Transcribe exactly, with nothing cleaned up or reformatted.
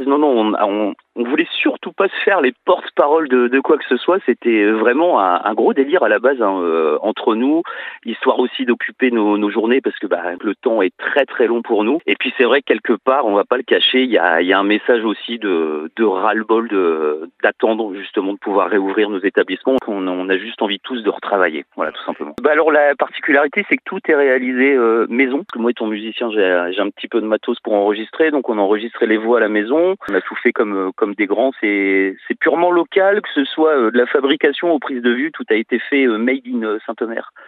Non, non, on, on, on voulait surtout pas se faire les porte-parole de, de quoi que ce soit. C'était vraiment un, un gros délire à la base hein, euh, entre nous, histoire aussi d'occuper nos, nos journées parce que bah, le temps est très très long pour nous. Et puis c'est vrai que quelque part, on va pas le cacher, il y a, y a un message aussi de, de ras-le-bol de, d'attendre justement de pouvoir réouvrir nos établissements. On, on a juste envie tous de retravailler, voilà tout simplement. Bah alors la particularité, c'est que tout est réalisé euh, maison. Parce que moi étant musicien, j'ai, j'ai un petit peu de matos pour enregistrer, donc on a enregistré les voix à la maison. On a tout fait comme comme des grands. C'est c'est purement local, que ce soit de la fabrication aux prises de vue, tout a été fait made in Saint-Omer.